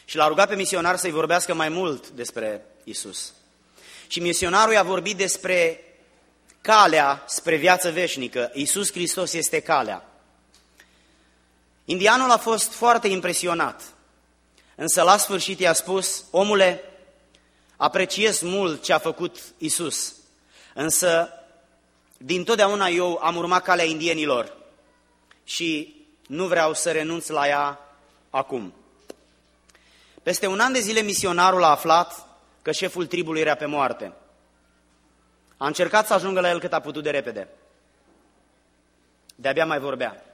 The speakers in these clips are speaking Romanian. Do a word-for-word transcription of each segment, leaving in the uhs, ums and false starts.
Și l-a rugat pe misionar să-i vorbească mai mult despre Iisus. Și misionarul i-a vorbit despre calea spre viață veșnică. Iisus Hristos este calea. Indianul a fost foarte impresionat, însă la sfârșit i-a spus: omule, apreciez mult ce a făcut Iisus, însă dintotdeauna eu am urmat calea indienilor și nu vreau să renunț la ea acum. Peste un an de zile misionarul a aflat că șeful tribului era pe moarte. A încercat să ajungă la el cât a putut de repede. De-abia mai vorbea.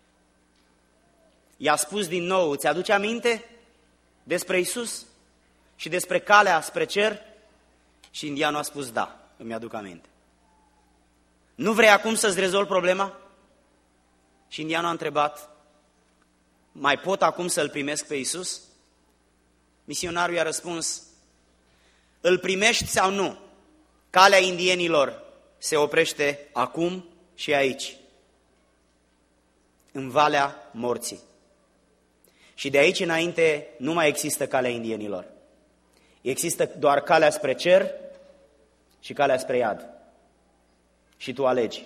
I-a spus din nou: îți aduce aminte despre Iisus și despre calea spre cer? Și indianul a spus: da, îmi aduc aminte. Nu vrei acum să-ți rezolvi problema? Și indianul a întrebat: mai pot acum să-L primesc pe Iisus? Misionarul i-a răspuns: îl primești sau nu? Calea indienilor se oprește acum și aici, în Valea Morții. Și de aici înainte nu mai există calea indienilor. Există doar calea spre cer și calea spre iad. Și tu alegi.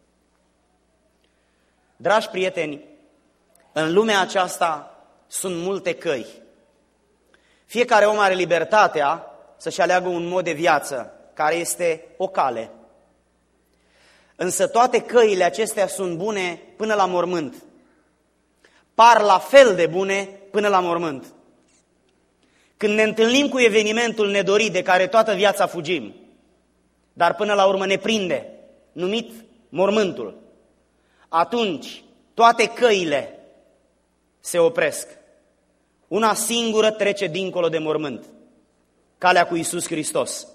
Dragi prieteni, în lumea aceasta sunt multe căi. Fiecare om are libertatea să-și aleagă un mod de viață, care este o cale. Însă toate căile acestea sunt bune până la mormânt. Par la fel de bune până la mormânt. Când ne întâlnim cu evenimentul nedorit de care toată viața fugim, dar până la urmă ne prinde, numit mormântul, atunci toate căile se opresc. Una singură trece dincolo de mormânt: calea cu Iisus Hristos.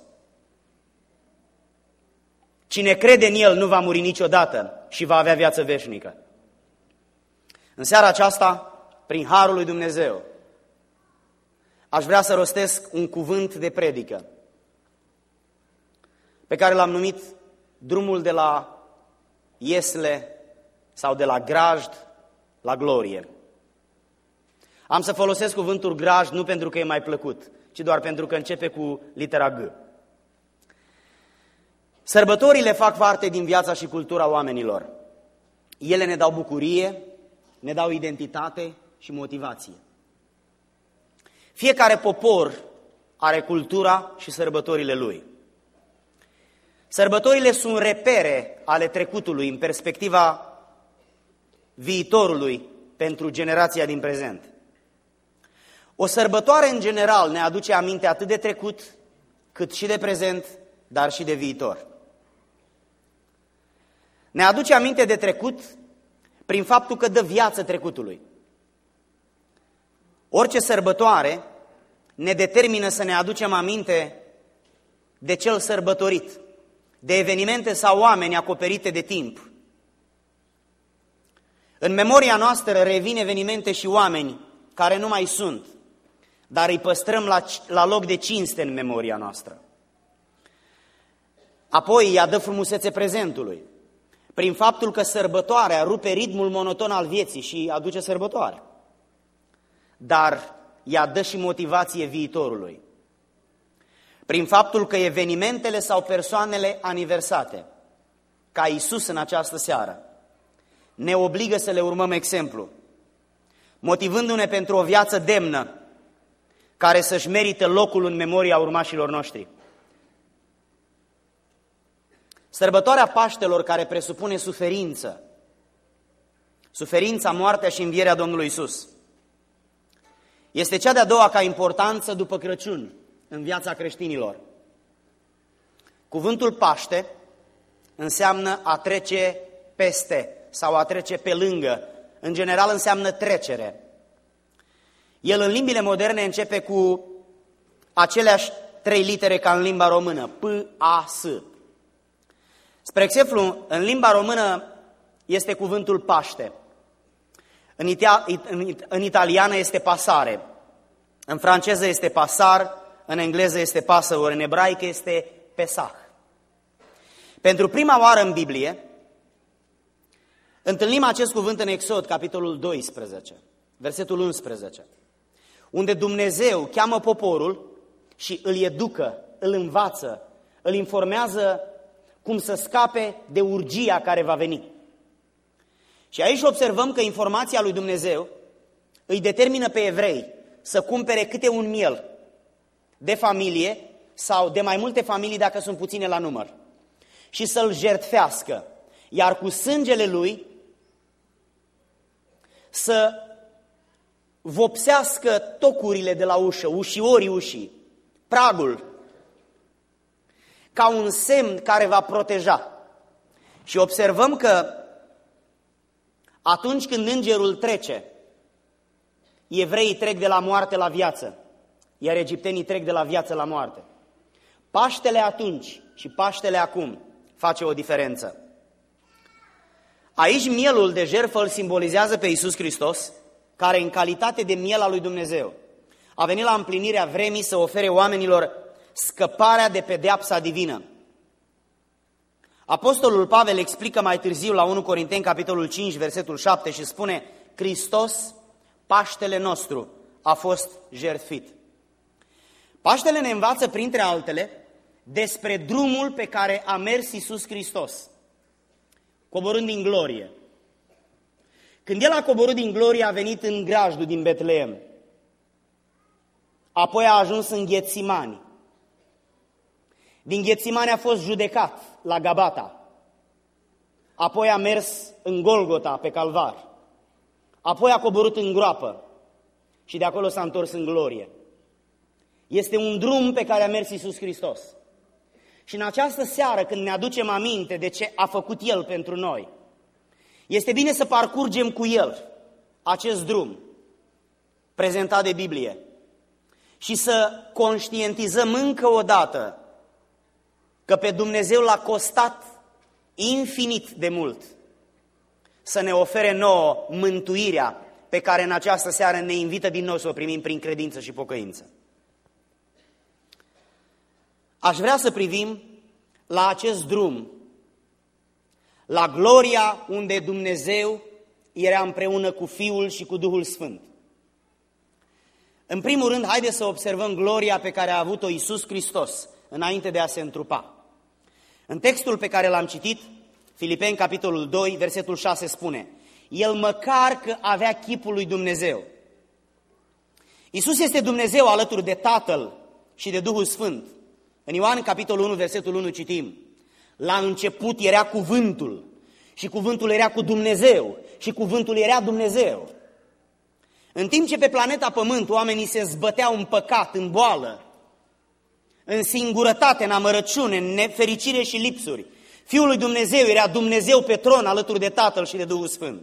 Cine crede în El nu va muri niciodată și va avea viață veșnică. În seara aceasta, prin harul lui Dumnezeu, aș vrea să rostesc un cuvânt de predică pe care l-am numit drumul de la iesle sau de la grajd la glorie. Am să folosesc cuvântul grajd nu pentru că e mai plăcut, ci doar pentru că începe cu litera G. Sărbătorile fac parte din viața și cultura oamenilor. Ele ne dau bucurie, ne dau identitate și motivație. Fiecare popor are cultura și sărbătorile lui. Sărbătorile sunt repere ale trecutului în perspectiva viitorului pentru generația din prezent. O sărbătoare în general ne aduce aminte atât de trecut, cât și de prezent, dar și de viitor. Ne aduce aminte de trecut prin faptul că dă viață trecutului. Orice sărbătoare ne determină să ne aducem aminte de cel sărbătorit, de evenimente sau oameni acoperite de timp. În memoria noastră revin evenimente și oameni care nu mai sunt, dar îi păstrăm la, la loc de cinste în memoria noastră. Apoi ea dă frumusețe prezentului, prin faptul că sărbătoarea rupe ritmul monoton al vieții și aduce sărbătoare. Dar ea dă și motivație viitorului, prin faptul că evenimentele sau persoanele aniversate, ca Iisus în această seară, ne obligă să le urmăm exemplu, motivându-ne pentru o viață demnă, care să-și merită locul în memoria urmașilor noștri. Sărbătoarea Paștelor, care presupune suferință, suferința, moartea și învierea Domnului Iisus, este cea de-a doua ca importanță după Crăciun în viața creștinilor. Cuvântul Paște înseamnă a trece peste sau a trece pe lângă. În general înseamnă trecere. El în limbile moderne începe cu aceleași trei litere ca în limba română, P, A, S. Spre exemplu, în limba română este cuvântul Paște. În, ita- în, în italiană este pasare, în franceză este pasar, în engleză este Passover, în ebraică este Pesach. Pentru prima oară în Biblie întâlnim acest cuvânt în Exod, capitolul doisprezece, versetul unsprezece, unde Dumnezeu cheamă poporul și îl educă, îl învață, îl informează cum să scape de urgia care va veni. Și aici observăm că informația lui Dumnezeu îi determină pe evrei să cumpere câte un miel de familie sau de mai multe familii dacă sunt puține la număr și să-l jertfească, iar cu sângele lui să vopsească tocurile de la ușă, ușiorii ușii, pragul, ca un semn care va proteja. Și observăm că atunci când îngerul trece, evreii trec de la moarte la viață, iar egiptenii trec de la viață la moarte. Paștele atunci și Paștele acum face o diferență. Aici mielul de jertfă îl simbolizează pe Iisus Hristos, care în calitate de miel al lui Dumnezeu a venit la împlinirea vremii să ofere oamenilor scăparea de pedeapsa divină. Apostolul Pavel explică mai târziu la unu Corinteni, capitolul cinci, versetul șapte și spune: Hristos, Paștele nostru, a fost jertfit. Paștele ne învață, printre altele, despre drumul pe care a mers Iisus Hristos, coborând din glorie. Când El a coborât din glorie, a venit în grajdul din Betleem. Apoi a ajuns în Ghetsimani. Din Ghetsimani a fost judecat la Gabata. Apoi a mers în Golgota, pe Calvar. Apoi a coborât în groapă și de acolo s-a întors în glorie. Este un drum pe care a mers Iisus Hristos. Și în această seară, când ne aducem aminte de ce a făcut El pentru noi, este bine să parcurgem cu El acest drum prezentat de Biblie și să conștientizăm încă o dată că pe Dumnezeu l-a costat infinit de mult să ne ofere nouă mântuirea pe care în această seară ne invită din nou să o primim prin credință și pocăință. Aș vrea să privim la acest drum, la gloria unde Dumnezeu era împreună cu Fiul și cu Duhul Sfânt. În primul rând, haideți să observăm gloria pe care a avut-o Iisus Hristos înainte de a se întrupa. În textul pe care l-am citit, Filipeni, capitolul doi, versetul șase spune: El măcar că avea chipul lui Dumnezeu. Iisus este Dumnezeu alături de Tatăl și de Duhul Sfânt. În Ioan, capitolul unu, versetul unu citim: La început era cuvântul și cuvântul era cu Dumnezeu și cuvântul era Dumnezeu. În timp ce pe planeta Pământ oamenii se zbăteau în păcat, în boală, în singurătate, în amărăciune, în nefericire și lipsuri, Fiul lui Dumnezeu era Dumnezeu pe tron alături de Tatăl și de Duhul Sfânt.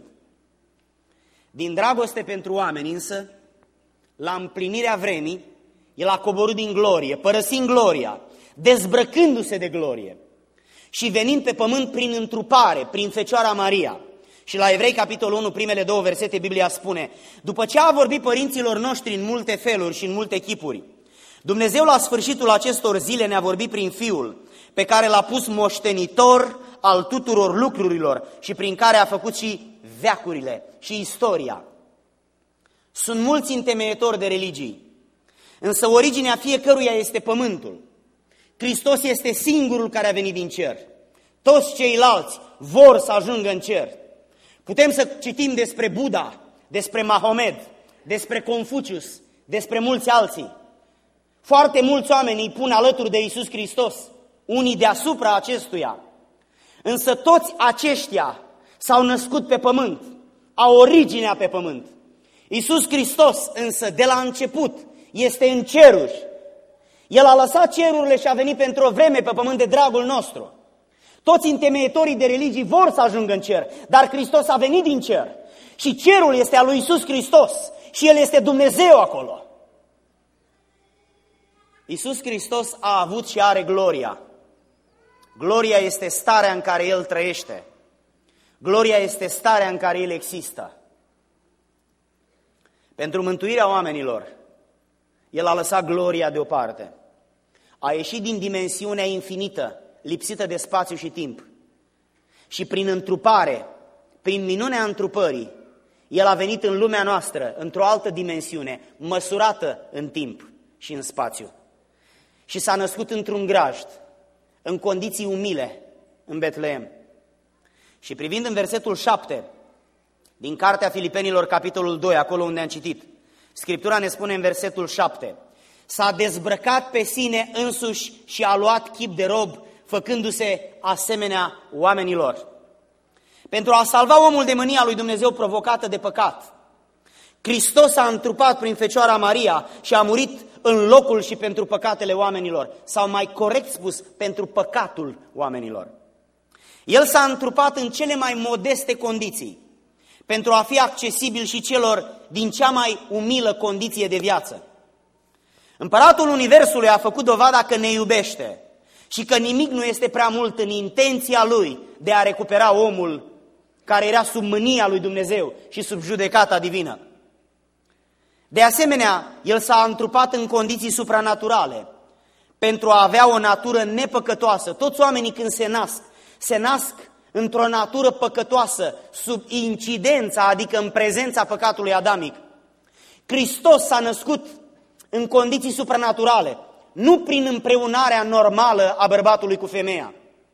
Din dragoste pentru oameni însă, la împlinirea vremii, El a coborât din glorie, părăsind gloria, dezbrăcându-se de glorie și venind pe pământ prin întrupare, prin Fecioara Maria. Și la Evrei, capitolul unu, primele două versete, Biblia spune: După ce a vorbit părinților noștri în multe feluri și în multe chipuri, Dumnezeu la sfârșitul acestor zile ne-a vorbit prin Fiul, pe care l-a pus moștenitor al tuturor lucrurilor și prin care a făcut și veacurile și istoria. Sunt mulți întemeietori de religii, însă originea fiecăruia este pământul. Hristos este singurul care a venit din cer. Toți ceilalți vor să ajungă în cer. Putem să citim despre Buddha, despre Mahomed, despre Confucius, despre mulți alții. Foarte mulți oameni îi pun alături de Iisus Hristos, unii deasupra acestuia. Însă toți aceștia s-au născut pe pământ, au originea pe pământ. Iisus Hristos însă de la început este în ceruri. El a lăsat cerurile și a venit pentru o vreme pe pământ de dragul nostru. Toți întemeietorii de religii vor să ajungă în cer, dar Hristos a venit din cer. Și cerul este al lui Iisus Hristos și El este Dumnezeu acolo. Iisus Hristos a avut și are gloria. Gloria este starea în care El trăiește. Gloria este starea în care El există. Pentru mântuirea oamenilor, El a lăsat gloria deoparte. A ieșit din dimensiunea infinită, lipsită de spațiu și timp. Și prin întrupare, prin minunea întrupării, El a venit în lumea noastră, într-o altă dimensiune, măsurată în timp și în spațiu. Și s-a născut într-un grajd, în condiții umile, în Betleem. Și privind în versetul șapte, din Cartea Filipenilor, capitolul doi, acolo unde am citit, Scriptura ne spune în versetul șapte, s-a dezbrăcat pe sine însuși și a luat chip de rob, făcându-se asemenea oamenilor. Pentru a salva omul de mânia lui Dumnezeu provocată de păcat, Hristos a întrupat prin Fecioara Maria și a murit în locul și pentru păcatele oamenilor, sau mai corect spus, pentru păcatul oamenilor. El s-a întrupat în cele mai modeste condiții, pentru a fi accesibil și celor din cea mai umilă condiție de viață. Împăratul Universului a făcut dovada că ne iubește și că nimic nu este prea mult în intenția lui de a recupera omul care era sub mânia lui Dumnezeu și sub judecata divină. De asemenea, el s-a întrupat în condiții supranaturale pentru a avea o natură nepăcătoasă. Toți oamenii când se nasc, se nasc într-o natură păcătoasă, sub incidența, adică în prezența păcatului adamic. Hristos s-a născut în condiții supranaturale, nu prin împreunarea normală a bărbatului cu femeia.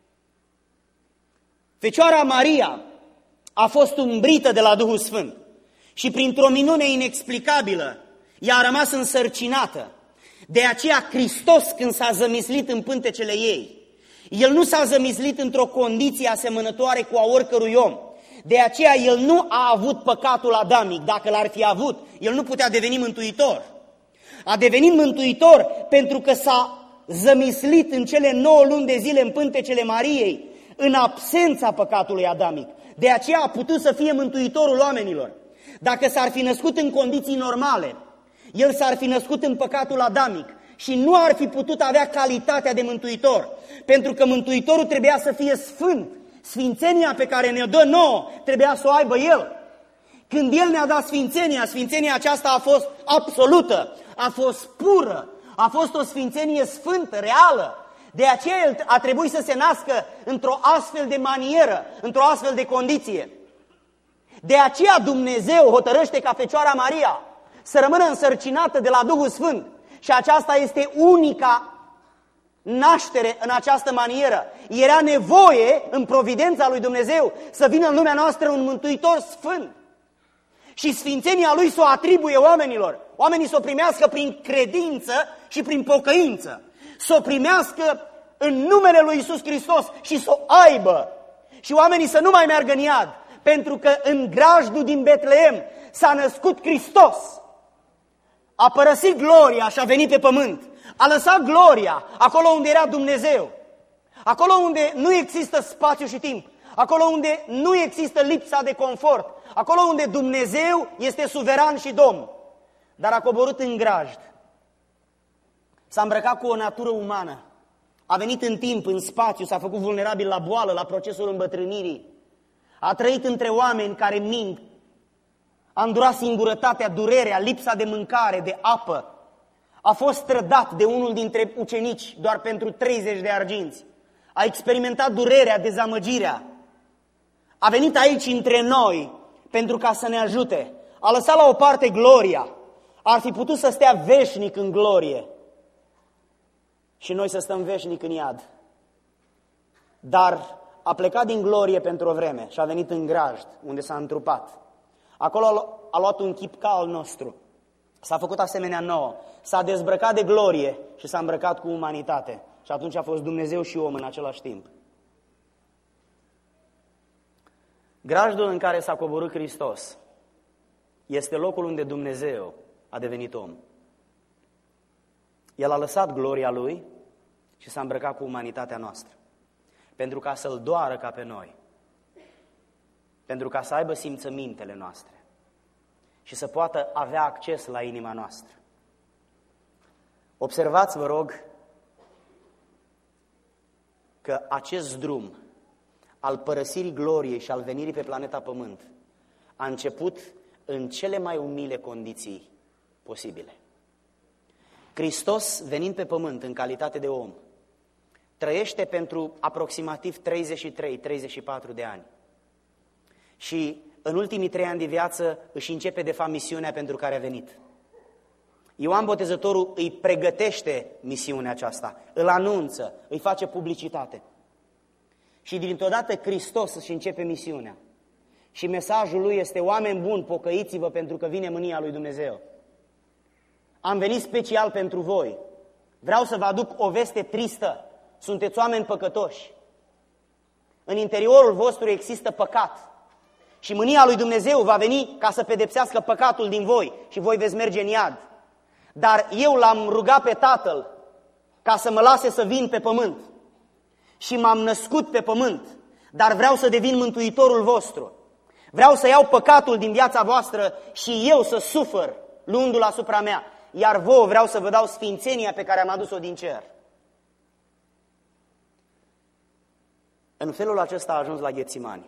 Fecioara Maria a fost umbrită de la Duhul Sfânt și printr-o minune inexplicabilă ea a rămas însărcinată. De aceea Hristos, când s-a zămislit în pântecele ei, El nu s-a zămislit într-o condiție asemănătoare cu a oricărui om. De aceea El nu a avut păcatul adamic. Dacă l-ar fi avut, El nu putea deveni mântuitor. A devenit mântuitor pentru că s-a zămislit în cele nouă luni de zile în pântecele Mariei, în absența păcatului adamic. De aceea a putut să fie mântuitorul oamenilor. Dacă s-ar fi născut în condiții normale, El s-ar fi născut în păcatul adamic și nu ar fi putut avea calitatea de mântuitor, pentru că mântuitorul trebuia să fie sfânt. Sfințenia pe care ne-o dă nouă trebuia să o aibă El. Când El ne-a dat sfințenia, sfințenia aceasta a fost absolută, a fost pură, a fost o sfințenie sfântă, reală. De aceea El a trebuit să se nască într-o astfel de manieră, într-o astfel de condiție. De aceea Dumnezeu hotărăște ca Fecioara Maria să rămână însărcinată de la Duhul Sfânt. Și aceasta este unica naștere în această manieră. Era nevoie în providența lui Dumnezeu să vină în lumea noastră un mântuitor sfânt. Și sfințenia Lui să o atribuie oamenilor. Oamenii să o primească prin credință și prin pocăință. Să o primească în numele Lui Iisus Hristos și să o aibă. Și oamenii să nu mai meargă în iad. Pentru că în grajdul din Betleem s-a născut Hristos. A părăsit gloria și a venit pe pământ. A lăsat gloria acolo unde era Dumnezeu. Acolo unde nu există spațiu și timp. Acolo unde nu există lipsa de confort. Acolo unde Dumnezeu este suveran și domn. Dar a coborât în grajd. S-a îmbrăcat cu o natură umană. A venit în timp, în spațiu, s-a făcut vulnerabil la boală, la procesul îmbătrânirii. A trăit între oameni care mint. A îndurat singurătatea, durerea, lipsa de mâncare, de apă. A fost trădat de unul dintre ucenici doar pentru treizeci de arginți. A experimentat durerea, dezamăgirea. A venit aici între noi pentru ca să ne ajute. A lăsat la o parte gloria. Ar fi putut să stea veșnic în glorie și noi să stăm veșnic în iad. Dar a plecat din glorie pentru o vreme și a venit în grajd, unde s-a întrupat. Acolo a luat un chip ca al nostru. S-a făcut asemenea nouă. S-a dezbrăcat de glorie și s-a îmbrăcat cu umanitate. Și atunci a fost Dumnezeu și om în același timp. Grajdul în care s-a coborât Hristos este locul unde Dumnezeu a devenit om. El a lăsat gloria Lui și s-a îmbrăcat cu umanitatea noastră. Pentru ca să-L doară ca pe noi. Pentru ca să aibă simțămintele noastre. Și să poată avea acces la inima noastră. Observați, vă rog, că acest drum al părăsirii gloriei și al venirii pe planeta Pământ a început în cele mai umile condiții posibile. Hristos, venind pe Pământ în calitate de om, trăiește pentru aproximativ treizeci și trei treizeci și patru de ani. Și în ultimii trei ani de viață își începe de fapt misiunea pentru care a venit. Ioan Botezătorul îi pregătește misiunea aceasta, îl anunță, îi face publicitate. Și dintr-o dată Hristos își începe misiunea. Și mesajul lui este: oameni buni, pocăiți-vă pentru că vine mânia lui Dumnezeu. Am venit special pentru voi. Vreau să vă aduc o veste tristă. Sunteți oameni păcătoși. În interiorul vostru există păcat. Și mânia lui Dumnezeu va veni ca să pedepsească păcatul din voi și voi veți merge în iad. Dar eu l-am rugat pe Tatăl ca să mă lase să vin pe pământ. Și m-am născut pe pământ, dar vreau să devin mântuitorul vostru. Vreau să iau păcatul din viața voastră și eu să sufăr luându-l asupra mea. Iar vouă vreau să vă dau sfințenia pe care am adus-o din cer. În felul acesta a ajuns la Ghețimani.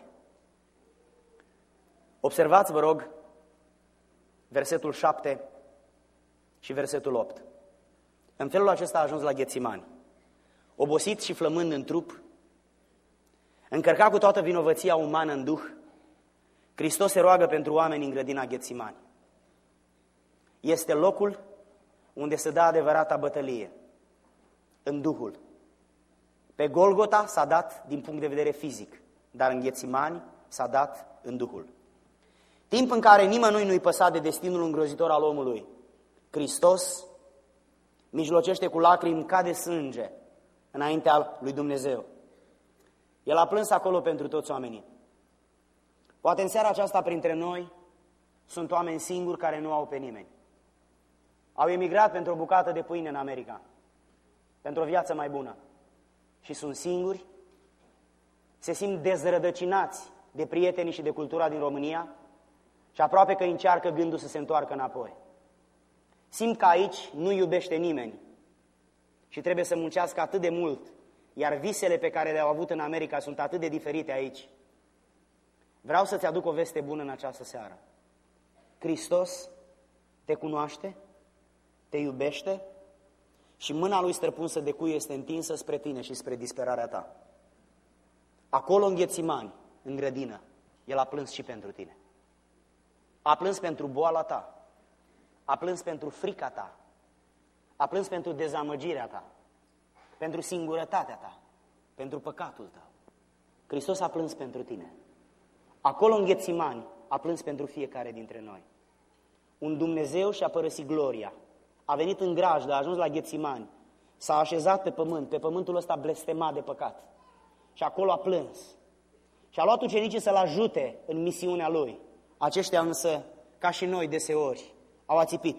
Observați, vă rog, versetul șapte și versetul opt. În felul acesta a ajuns la Ghețimani. Obosit și flămând în trup, încărcat cu toată vinovăția umană în duh, Hristos se roagă pentru oameni în grădina Ghețimani. Este locul unde se dă adevărata bătălie, în Duhul. Pe Golgota s-a dat din punct de vedere fizic, dar în Ghețimani s-a dat în Duhul. Timp în care nimănui nu-i păsa de destinul îngrozitor al omului, Hristos mijlocește cu lacrimi ca de sânge înaintea lui Dumnezeu. El a plâns acolo pentru toți oamenii. Poate în seara aceasta printre noi sunt oameni singuri care nu au pe nimeni. Au emigrat pentru o bucată de pâine în America, pentru o viață mai bună. Și sunt singuri, se simt dezrădăcinați de prietenii și de cultura din România și aproape că încearcă gândul să se întoarcă înapoi. Simt că aici nu iubește nimeni și trebuie să muncească atât de mult, iar visele pe care le-au avut în America sunt atât de diferite aici. Vreau să-ți aduc o veste bună în această seară. Hristos te cunoaște, te iubește și mâna Lui străpunsă de cui este întinsă spre tine și spre disperarea ta. Acolo în Ghețimani, în grădină, El a plâns și pentru tine. A plâns pentru boala ta, a plâns pentru frica ta, a plâns pentru dezamăgirea ta, pentru singurătatea ta, pentru păcatul tău. Hristos a plâns pentru tine. Acolo în Ghețimani a plâns pentru fiecare dintre noi. Un Dumnezeu și-a părăsit gloria, a venit în grajdă, a ajuns la Ghețimani, s-a așezat pe pământ, pe pământul ăsta blestemat de păcat. Și acolo a plâns. Și a luat ucenicii să-L ajute în misiunea Lui. Aceștia însă, ca și noi deseori, au ațipit.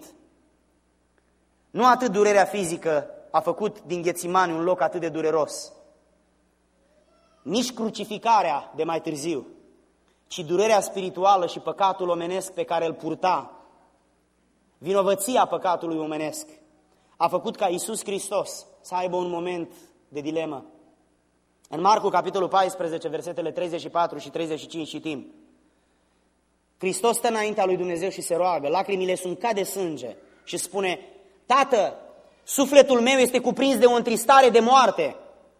Nu atât durerea fizică a făcut din Ghețimani un loc atât de dureros, nici crucificarea de mai târziu, ci durerea spirituală și păcatul omenesc pe care îl purta, vinovăția păcatului omenesc, a făcut ca Iisus Hristos să aibă un moment de dilemă. În Marcu, capitolul paisprezece, versetele treizeci și patru și treizeci și cinci citim: Hristos stă înaintea lui Dumnezeu și se roagă, lacrimile sunt ca de sânge și spune: Tată, sufletul meu este cuprins de o întristare de moarte.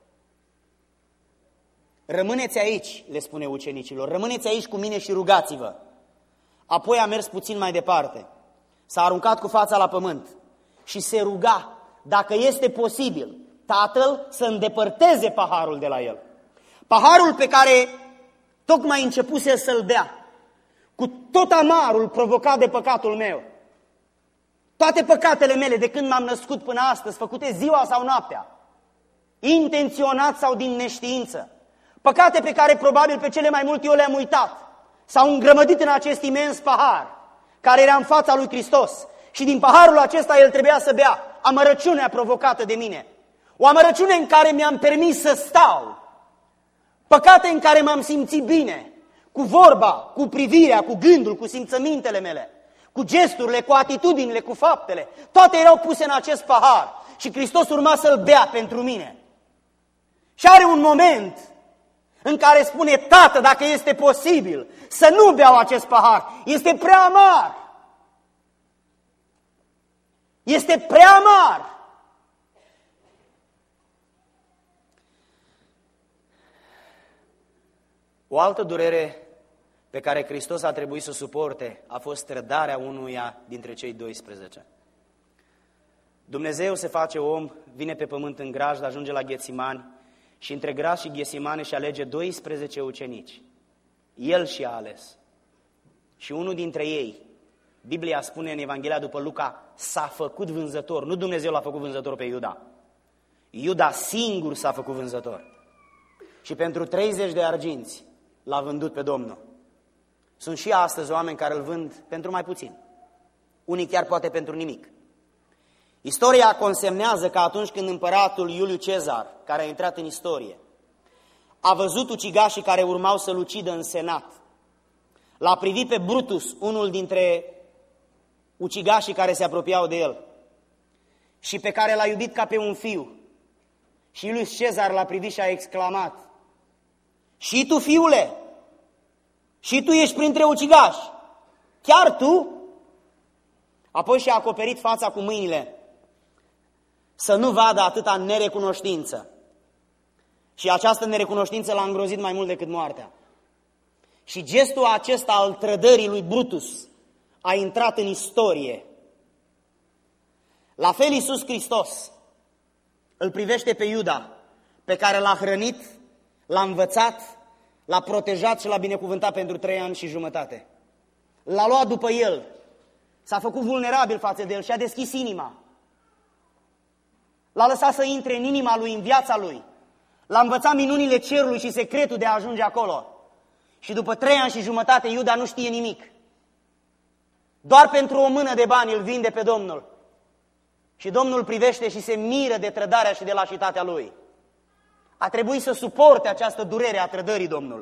Rămâneți aici, le spune ucenicilor, rămâneți aici cu mine și rugați-vă. Apoi a mers puțin mai departe, s-a aruncat cu fața la pământ și se ruga, dacă este posibil, Tatăl să îndepărteze paharul de la el. Paharul pe care tocmai începuse să-l bea, cu tot amarul provocat de păcatul meu. Toate păcatele mele de când m-am născut până astăzi, făcute ziua sau noaptea, intenționat sau din neștiință, păcate pe care probabil pe cele mai multe eu le-am uitat, s-au îngrămădit în acest imens pahar care era în fața lui Hristos. Și din paharul acesta el trebuia să bea amărăciunea provocată de mine. O amărăciune în care mi-am permis să stau. Păcate în care m-am simțit bine, cu vorba, cu privirea, cu gândul, cu simțămintele mele, cu gesturile, cu atitudinile, cu faptele. Toate erau puse în acest pahar și Hristos urma să-l bea pentru mine. Și are un moment în care spune: Tată, dacă este posibil, să nu beau acest pahar. Este prea amar. Este prea amar. O altă durere pe care Hristos a trebuit să o suporte a fost trădarea unuia dintre cei doisprezece. Dumnezeu se face om, vine pe pământ în grajd, ajunge la Ghețimani și între grajd și Ghețimani își alege doisprezece ucenici. El și-a ales. Și unul dintre ei, Biblia spune în Evanghelia după Luca, s-a făcut vânzător. Nu Dumnezeu l-a făcut vânzător pe Iuda. Iuda singur s-a făcut vânzător. Și pentru treizeci de arginți l-a vândut pe Domnul. Sunt și astăzi oameni care îl vând pentru mai puțin. Unii chiar poate pentru nimic. Istoria consemnează că atunci când împăratul Iuliu Cezar, care a intrat în istorie, a văzut ucigașii care urmau să-l ucidă în senat, l-a privit pe Brutus, unul dintre ucigașii care se apropiau de el și pe care l-a iubit ca pe un fiu. Și Iulius Cezar l-a privit și a exclamat: și tu, fiule, și tu ești printre ucigași, chiar tu? Apoi și-a acoperit fața cu mâinile să nu vadă atâta nerecunoștință. Și această nerecunoștință l-a îngrozit mai mult decât moartea. Și gestul acesta al trădării lui Brutus a intrat în istorie. La fel Iisus Hristos îl privește pe Iuda, pe care l-a hrănit, l-a învățat, l-a protejat și l-a binecuvântat pentru trei ani și jumătate. L-a luat după el, s-a făcut vulnerabil față de el și a deschis inima. L-a lăsat să intre în inima lui, în viața lui. L-a învățat minunile cerului și secretul de a ajunge acolo. Și după trei ani și jumătate Iuda nu știe nimic. Doar pentru o mână de bani îl vinde pe Domnul. Și Domnul privește și se miră de trădarea și de lașitatea lui. A trebuit să suporte această durere a trădării Domnul.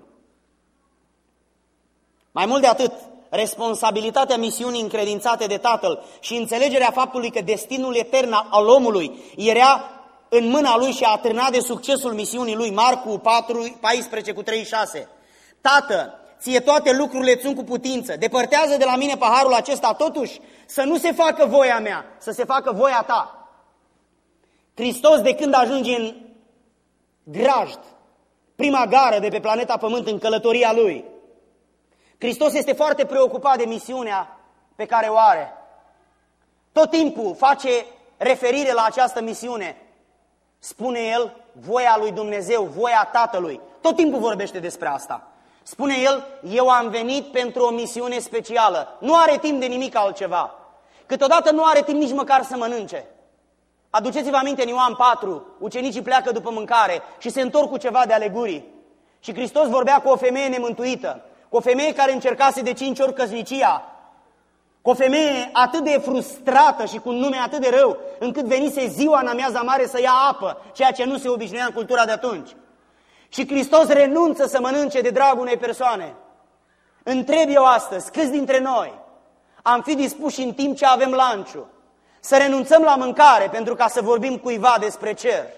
Mai mult de atât, responsabilitatea misiunii încredințate de Tatăl și înțelegerea faptului că destinul etern al omului era în mâna lui și a atârnat de succesul misiunii lui. Marcu patru, paisprezece cu treizeci și șase. Tată, ție toate lucrurile țin cu putință, depărtează de la mine paharul acesta, totuși să nu se facă voia mea, să se facă voia ta. Hristos, de când ajunge în grajd, prima gară de pe planeta Pământ, în călătoria lui, Hristos este foarte preocupat de misiunea pe care o are. Tot timpul face referire la această misiune. Spune el, voia lui Dumnezeu, voia Tatălui. Tot timpul vorbește despre asta. Spune el, eu am venit pentru o misiune specială. Nu are timp de nimic altceva. Câteodată nu are timp nici măcar să mănânce. Aduceți-vă aminte în Ioan patru, ucenicii pleacă după mâncare și se întorc cu ceva de alegurii. Și Hristos vorbea cu o femeie nemântuită, cu o femeie care încercase de cinci ori căsnicia, cu o femeie atât de frustrată și cu un nume atât de rău, încât venise ziua în amiaza mare să ia apă, ceea ce nu se obișnuia în cultura de atunci. Și Hristos renunță să mănânce de dragul unei persoane. Întreb eu astăzi, câți dintre noi am fi dispuși în timp ce avem lunch-ul să renunțăm la mâncare pentru ca să vorbim cuiva despre cer?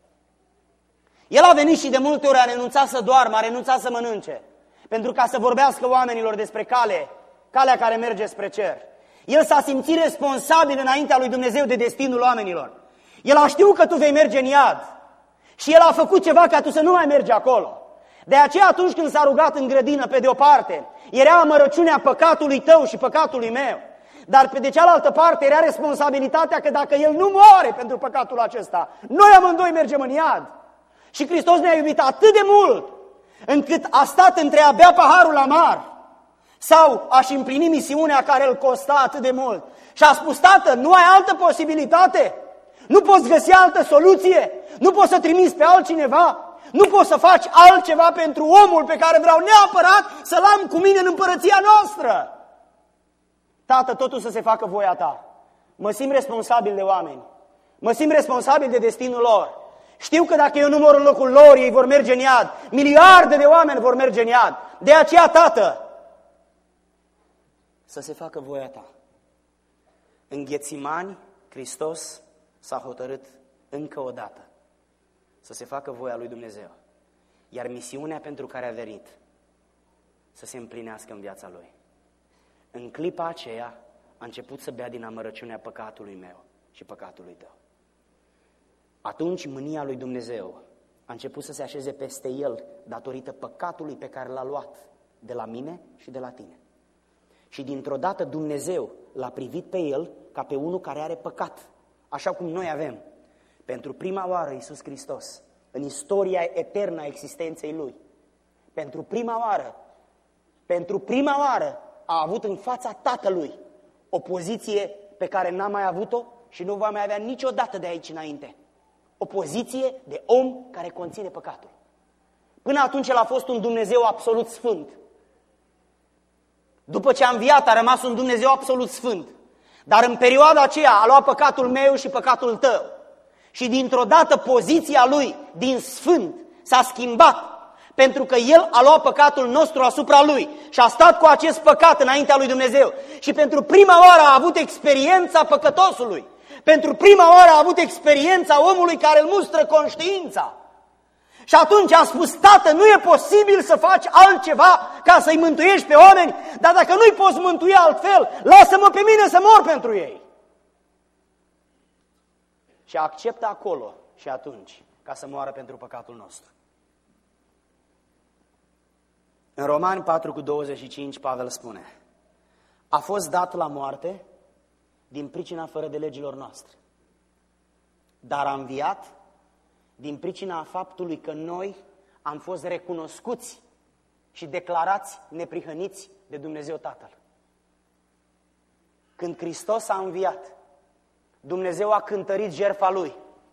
El a venit și de multe ori a renunțat să doarmă, a renunțat să mănânce, pentru ca să vorbească oamenilor despre cale, calea care merge spre cer. El s-a simțit responsabil înaintea lui Dumnezeu de destinul oamenilor. El a știut că tu vei merge în iad și el a făcut ceva ca tu să nu mai mergi acolo. De aceea atunci când s-a rugat în grădină, pe de o parte, era amărăciunea păcatului tău și păcatului meu, dar pe de cealaltă parte era responsabilitatea că dacă el nu moare pentru păcatul acesta, noi amândoi mergem în iad. Și Hristos ne-a iubit atât de mult, încât a stat între a bea paharul amar sau a-și împlini misiunea care îl costa atât de mult. Și a spus, Tată, nu ai altă posibilitate? Nu poți găsi altă soluție? Nu poți să trimiți pe altcineva? Nu poți să faci altceva pentru omul pe care vreau neapărat să-l am cu mine în împărăția noastră? Tată, totul să se facă voia ta. Mă simt responsabil de oameni. Mă simt responsabil de destinul lor. Știu că dacă eu nu mor în locul lor, ei vor merge în iad. Miliarde de oameni vor merge în iad. De aceea, Tată, să se facă voia ta. În Ghețimani, Hristos s-a hotărât încă o dată să se facă voia lui Dumnezeu. Iar misiunea pentru care a venit să se împlinească în viața lui. În clipa aceea a început să bea din amărăciunea păcatului meu și păcatului tău. Atunci mânia lui Dumnezeu a început să se așeze peste el datorită păcatului pe care l-a luat de la mine și de la tine. Și dintr-o dată Dumnezeu l-a privit pe el ca pe unul care are păcat, așa cum noi avem. Pentru prima oară Iisus Hristos, în istoria eternă a existenței Lui, pentru prima oară, pentru prima oară a avut în fața Tatălui o poziție pe care n-a mai avut-o și nu va mai avea niciodată de aici înainte. O poziție de om care conține păcatul. Până atunci el a fost un Dumnezeu absolut sfânt. După ce a înviat a rămas un Dumnezeu absolut sfânt. Dar în perioada aceea a luat păcatul meu și păcatul tău. Și dintr-o dată poziția lui din sfânt s-a schimbat. Pentru că el a luat păcatul nostru asupra lui și a stat cu acest păcat înaintea lui Dumnezeu. Și pentru prima oară a avut experiența păcătosului. Pentru prima oară a avut experiența omului care îl mustră conștiința. Și atunci a spus: Tată, nu e posibil să faci altceva ca să-i mântuiești pe oameni, dar dacă nu-i poți mântui altfel, lasă-mă pe mine să mor pentru ei. Și acceptă acolo și atunci ca să moară pentru păcatul nostru. În Romani patru cu douăzeci și cinci, Pavel spune: a fost dat la moarte din pricina fără de legilor noastre, dar a înviat din pricina faptului că noi am fost recunoscuți și declarați neprihăniți de Dumnezeu Tatăl. Când Hristos a înviat, Dumnezeu a cântărit jertfa Lui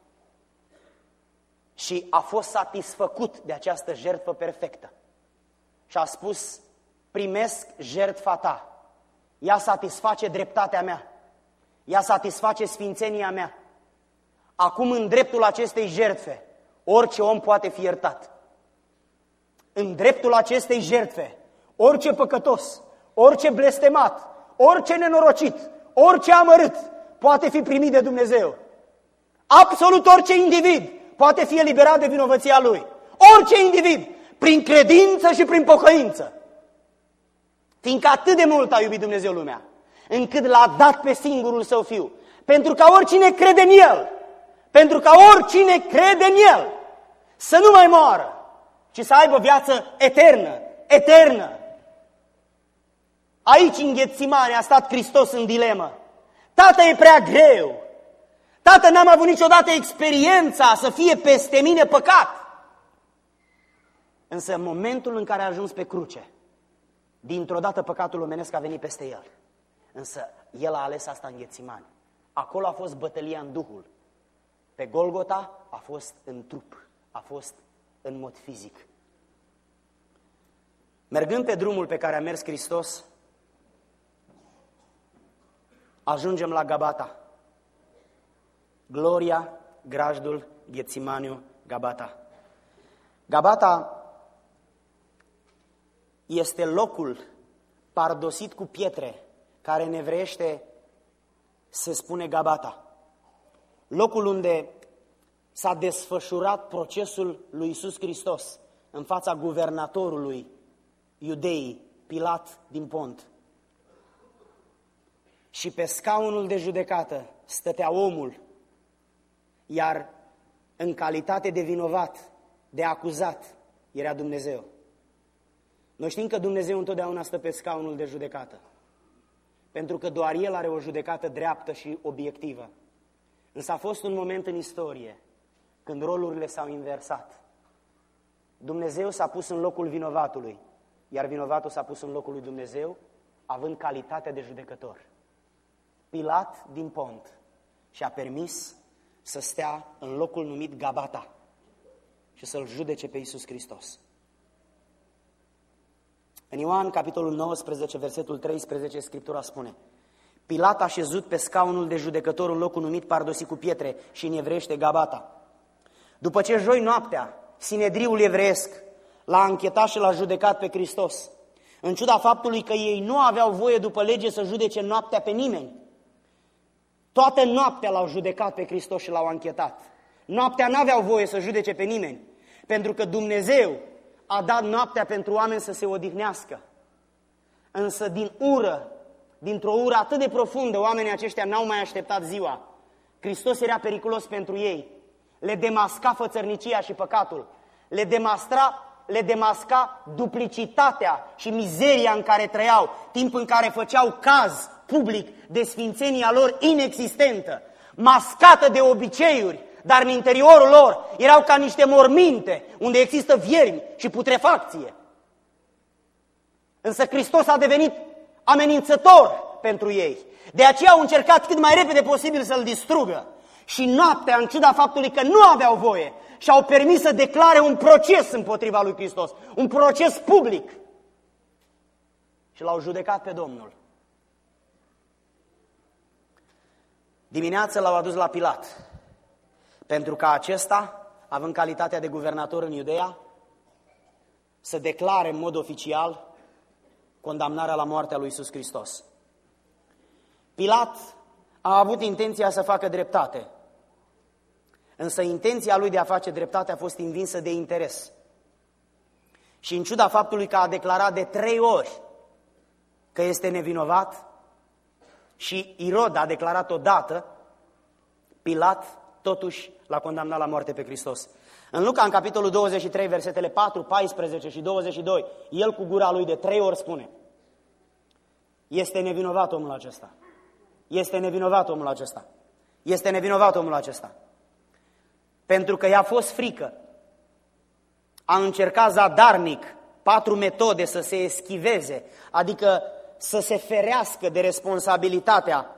și a fost satisfăcut de această jertfă perfectă. Și a spus: primesc jertfa ta, ea satisface dreptatea mea, ea satisface sfințenia mea. Acum, în dreptul acestei jertfe, orice om poate fi iertat. În dreptul acestei jertfe, orice păcătos, orice blestemat, orice nenorocit, orice amărât poate fi primit de Dumnezeu. Absolut orice individ poate fi eliberat de vinovăția lui. Orice individ, prin credință și prin pocăință. Fiindcă atât de mult a iubit Dumnezeu lumea, încât l-a dat pe singurul Său Fiu, pentru ca oricine crede în El, pentru ca oricine crede în El să nu mai moară, ci să aibă viață eternă, eternă. Aici, în Ghetsimane, a stat Hristos în dilemă. Tată, e prea greu. Tată, n-am avut niciodată experiența să fie peste mine păcat. Însă în momentul în care a ajuns pe cruce, dintr-o dată păcatul omenesc a venit peste El. Însă El a ales asta în Ghetsimane. Acolo a fost bătălia în Duhul. Pe Golgota a fost în trup, a fost în mod fizic. Mergând pe drumul pe care a mers Hristos, ajungem la Gabata. Gloria, grajdul, Ghetsimaniu, Gabata. Gabata este locul pardosit cu pietre, care în evreiește se spune Gabata. Locul unde s-a desfășurat procesul lui Iisus Hristos în fața guvernatorului iudeii, Pilat din Pont. Și pe scaunul de judecată stătea omul, iar în calitate de vinovat, de acuzat, era Dumnezeu. Noi știm că Dumnezeu întotdeauna stă pe scaunul de judecată, pentru că doar El are o judecată dreaptă și obiectivă. Însă a fost un moment în istorie când rolurile s-au inversat. Dumnezeu s-a pus în locul vinovatului, iar vinovatul s-a pus în locul lui Dumnezeu, având calitatea de judecător. Pilat din Pont și-a permis să stea în locul numit Gabata și să-L judece pe Iisus Hristos. În Ioan, capitolul nouăsprezece, versetul treisprezece, Scriptura spune: Pilat a șezut pe scaunul de judecător în locul numit pardosit cu pietre și în evreiește Gabata. După ce joi noaptea, Sinedriul evreiesc l-a anchetat și l-a judecat pe Hristos, în ciuda faptului că ei nu aveau voie după lege să judece noaptea pe nimeni. Toată noaptea l-au judecat pe Hristos și l-au anchetat. Noaptea n-aveau voie să judece pe nimeni, pentru că Dumnezeu a dat noaptea pentru oameni să se odihnească. Însă din ură, dintr-o ură atât de profundă, oamenii aceștia n-au mai așteptat ziua. Hristos era periculos pentru ei. Le demasca fățărnicia și păcatul. Le demastra le demasca duplicitatea și mizeria în care trăiau, timp în care făceau caz public de sfințenia lor inexistentă, mascată de obiceiuri, dar în interiorul lor erau ca niște morminte unde există viermi și putrefacție. Însă Hristos a devenit amenințător pentru ei. De aceea au încercat cât mai repede posibil să-L distrugă. Și noaptea, în ciuda faptului că nu aveau voie, și-au permis să declare un proces împotriva lui Hristos, un proces public. Și L-au judecat pe Domnul. Dimineața L-au adus la Pilat, pentru ca acesta, având calitatea de guvernator în Iudeea, să declare în mod oficial condamnarea la moartea lui Iisus Hristos. Pilat a avut intenția să facă dreptate, însă intenția lui de a face dreptate a fost învinsă de interes. Și în ciuda faptului că a declarat de trei ori că este nevinovat și Irod a declarat odată, Pilat totuși l-a condamnat la moarte pe Hristos. În Luca, în capitolul douăzeci și trei, versetele patru, paisprezece și douăzeci și doi, el cu gura lui de trei ori spune: este nevinovat omul acesta. Este nevinovat omul acesta. Este nevinovat omul acesta. Pentru că i-a fost frică. A încercat zadarnic patru metode să se eschiveze, adică să se ferească de responsabilitatea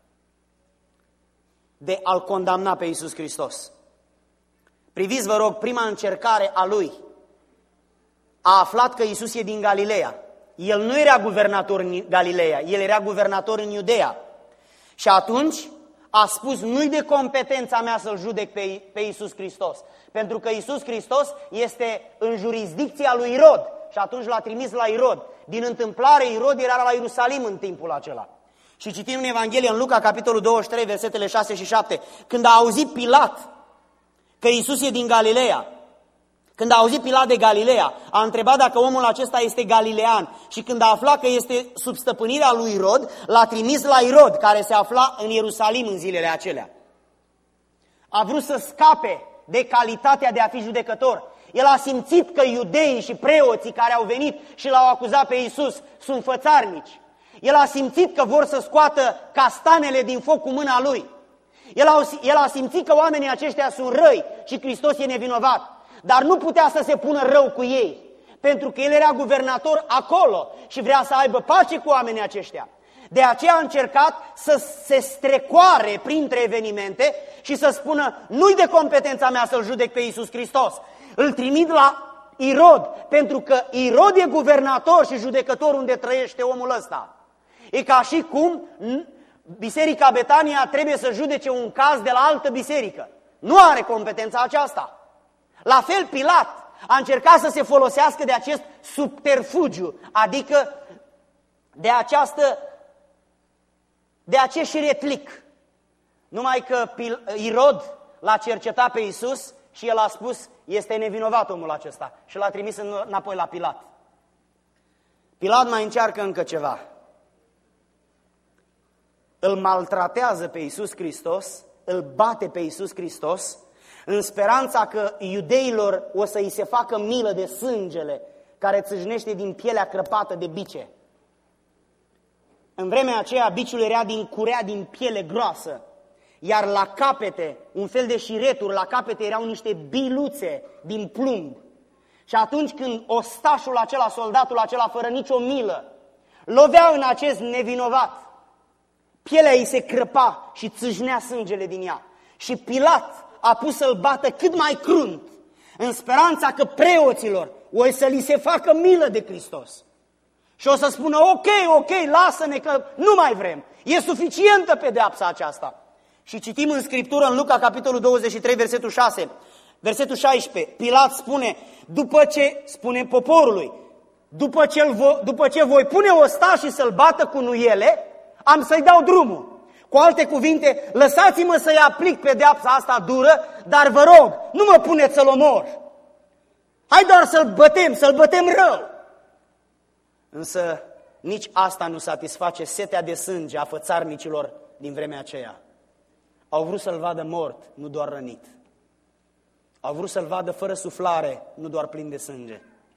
de a-L condamna pe Iisus Hristos. Priviți, vă rog, prima încercare a lui. A aflat că Iisus e din Galileea. El nu era guvernator în Galileea, el era guvernator în Iudeea. Și atunci a spus: nu-i de competența mea să-L judec pe, pe Iisus Hristos, pentru că Iisus Hristos este în jurisdicția lui Irod. Și atunci l-a trimis la Irod. Din întâmplare, Irod era la Ierusalim în timpul acela. Și citim în Evanghelie, în Luca, capitolul douăzeci și trei, versetele șase și șapte, când a auzit Pilat că Iisus e din Galileea, când a auzit Pilat de Galileea, a întrebat dacă omul acesta este galilean și când a aflat că este sub stăpânirea lui Irod, l-a trimis la Irod, care se afla în Ierusalim în zilele acelea. A vrut să scape de calitatea de a fi judecător. El a simțit că iudeii și preoții care au venit și l-au acuzat pe Iisus sunt fățarnici. El a simțit că vor să scoată castanele din foc cu mâna lui. El a, el a simțit că oamenii aceștia sunt răi și Hristos e nevinovat. Dar nu putea să se pună rău cu ei, pentru că el era guvernator acolo și vrea să aibă pace cu oamenii aceștia. De aceea a încercat să se strecoare printre evenimente și să spună: nu-i de competența mea să-L judec pe Iisus Hristos. Îl trimit la Irod, pentru că Irod e guvernator și judecător unde trăiește omul ăsta. E ca și cum Biserica Betania trebuie să judece un caz de la altă biserică. Nu are competența aceasta. La fel, Pilat a încercat să se folosească de acest subterfugiu, adică de această, de acest șiretlic. Numai că Irod l-a cercetat pe Iisus și el a spus: este nevinovat omul acesta, și l-a trimis înapoi la Pilat. Pilat mai încearcă încă ceva. Îl maltratează pe Iisus Hristos, îl bate pe Iisus Hristos, în speranța că iudeilor o să îi se facă milă de sângele care țâșnește din pielea crăpată de bice. În vremea aceea, biciul era din curea din piele groasă, iar la capete, un fel de șireturi, la capete erau niște biluțe din plumb. Și atunci când ostașul acela, soldatul acela, fără nicio milă, lovea în acest nevinovat, pielea ei se crăpa și țâșnea sângele din ea. Și Pilat a pus să-l bată cât mai crunt, în speranța că preoților o să li se facă milă de Hristos. Și o să spună: ok, ok, lasă-ne că nu mai vrem, e suficientă pedeapsa aceasta. Și citim în Scriptură, în Luca, capitolul douăzeci și trei, versetul șase, versetul șaisprezece, Pilat spune, după ce, spune poporului, după ce, vo, după ce voi pune ostașii să-l bată cu nuiele, am să-i dau drumul. Cu alte cuvinte, lăsați-mă să-i aplic pedeapsa asta dură, dar vă rog, nu mă puneți să-l omor. Hai doar să-l bătem, să-l bătem rău. Însă nici asta nu satisface setea de sânge a fățarnicilor din vremea aceea. Au vrut să-l vadă mort, nu doar rănit. Au vrut să-l vadă fără suflare, nu doar plin de sânge.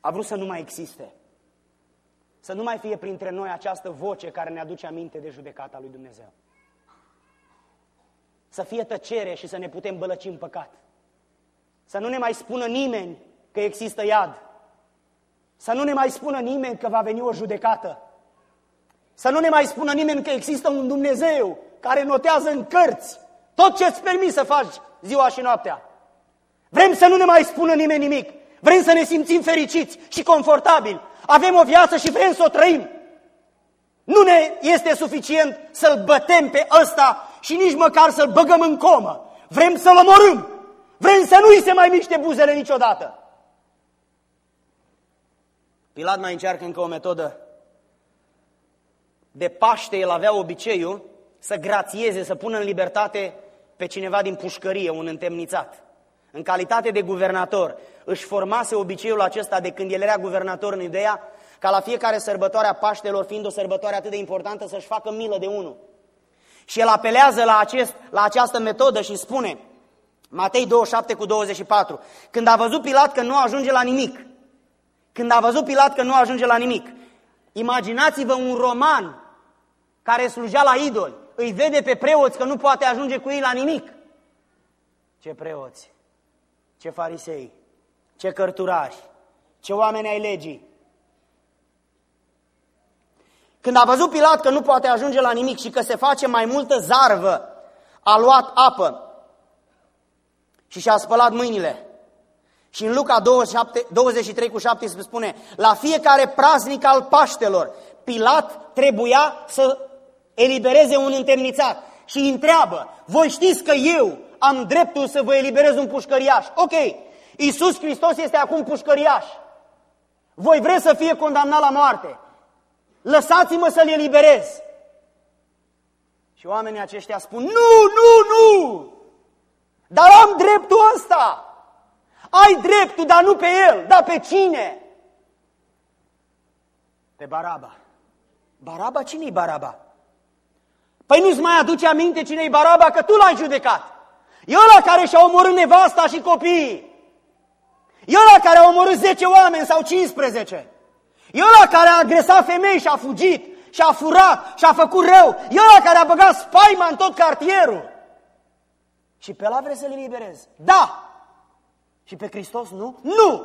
A vrut să nu mai existe. Să nu mai fie printre noi această voce care ne aduce aminte de judecata lui Dumnezeu. Să fie tăcere și să ne putem bălăci în păcat. Să nu ne mai spună nimeni că există iad. Să nu ne mai spună nimeni că va veni o judecată. Să nu ne mai spună nimeni că există un Dumnezeu care notează în cărți tot ce îți permis să faci ziua și noaptea. Vrem să nu ne mai spună nimeni nimic. Vrem să ne simțim fericiți și confortabili. Avem o viață și vrem să o trăim. Nu ne este suficient să-l bătem pe ăsta și nici măcar să-l băgăm în comă. Vrem să-l omorâm. Vrem să nu-i se mai miște buzele niciodată. Pilat mai încearcă încă o metodă. De Paște el avea obiceiul să grațieze, să pună în libertate pe cineva din pușcărie, un întemnițat. În calitate de guvernator, își formase obiceiul acesta de când el era guvernator în Iudeea, ca la fiecare sărbătoare a Paștelor, fiind o sărbătoare atât de importantă, să-și facă milă de unul. Și el apelează la, acest, la această metodă și spune, Matei douăzeci și șapte cu douăzeci și patru, când a văzut Pilat că nu ajunge la nimic, când a văzut Pilat că nu ajunge la nimic, imaginați-vă un roman care slujea la idoli, îi vede pe preoți că nu poate ajunge cu ei la nimic. Ce preoți, ce farisei, ce cărturari, ce oameni ai legii. Când a văzut Pilat că nu poate ajunge la nimic și că se face mai multă zarvă, a luat apă și și-a spălat mâinile. Și în Luca douăzeci și trei cu șaptesprezece spune, la fiecare praznic al Paștelor, Pilat trebuia să elibereze un întemnițat. Și îi întreabă, voi știți că eu am dreptul să vă eliberez un pușcăriaș? Ok, Iisus Hristos este acum pușcăriaș. Voi vreți să fie condamnat la moarte. Lăsați-mă să-l eliberez. Și oamenii aceștia spun, nu, nu, nu! Dar am dreptul ăsta! Ai dreptul, dar nu pe el, dar pe cine? Pe Baraba. Baraba? Cine-i Baraba? Păi nu-ți mai aduce aminte cine-i Baraba, că tu l-ai judecat. E ăla care și-a omorât nevasta și copiii. E ăla care a omorât zece oameni sau cincisprezece. E ăla care a agresat femei și a fugit, și a furat, și a făcut rău. E ăla care a băgat spaima în tot cartierul. Și pe ăla vrei să-l eliberezi? Da! Și pe Hristos nu? Nu!